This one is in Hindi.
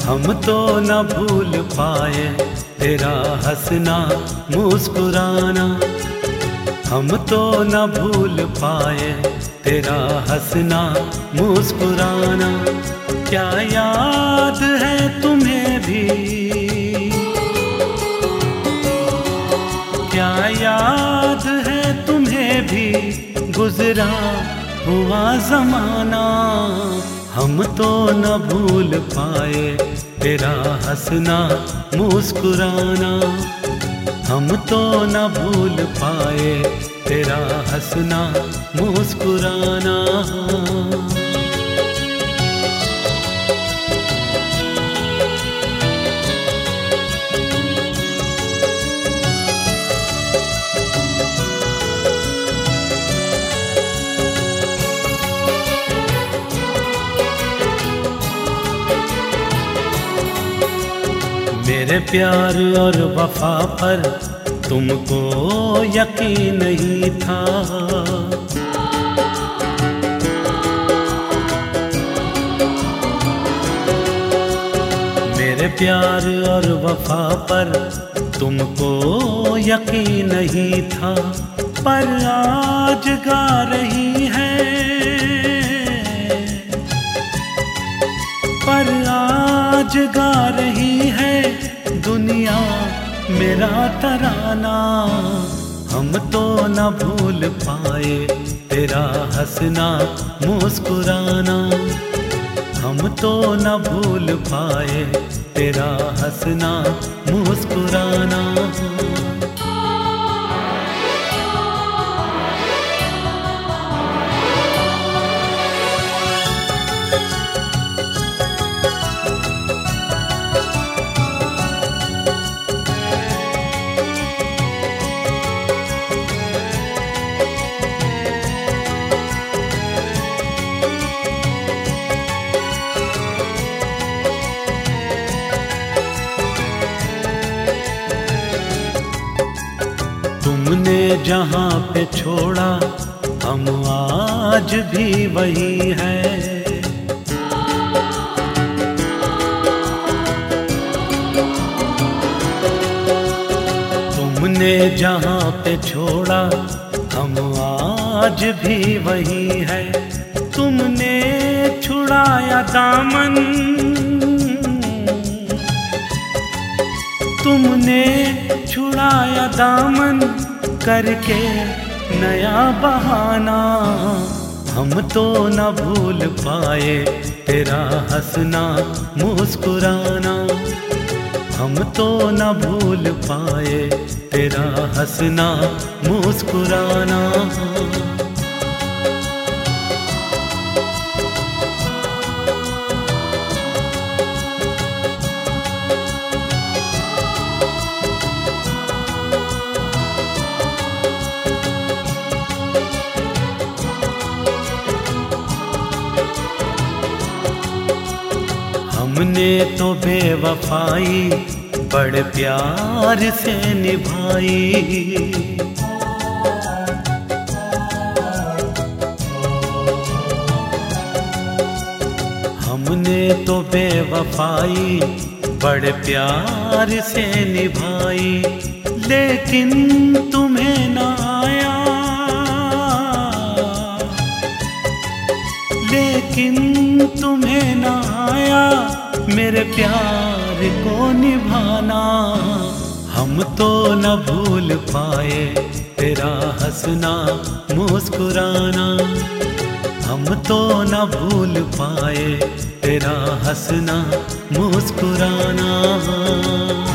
हम तो न भूल पाए तेरा हंसना मुस्कुराना। हम तो न भूल पाए तेरा हंसना मुस्कुराना। क्या याद है तुम्हें भी, क्या याद है तुम्हें भी गुजरा हुआ ज़माना। हम तो न भूल पाए तेरा हंसना मुस्कुराना। हम तो न भूल पाए तेरा हंसना मुस्कुराना। मेरे प्यार और वफा पर तुमको यकीन नहीं था। मेरे प्यार और वफा पर तुमको यकीन नहीं था। पर आज गा रही है, पर आज गा रही है दुनिया मेरा तराना। हम तो न भूल पाए तेरा हंसना मुस्कुराना। हम तो न भूल पाए तेरा हंसना मुस्कुराना। तुमने जहाँ पे छोड़ा हम आज भी वही हैं। तुमने जहाँ पे छोड़ा हम आज भी वही हैं। तुमने छुड़ाया दामन, तुमने छुड़ाया दामन करके नया बहाना। हम तो न भूल पाए तेरा हंसना मुस्कुराना। हम तो न भूल पाए तेरा हंसना मुस्कुराना। हमने तो बेवफाई बड़े प्यार से निभाई। हमने तो बेवफाई बड़े प्यार से निभाई। लेकिन तुम्हें न आया, लेकिन तुम्हें न आया मेरे प्यार को निभाना। हम तो न भूल पाए तेरा हंसना मुस्कुराना। हम तो न भूल पाए तेरा हंसना मुस्कुराना।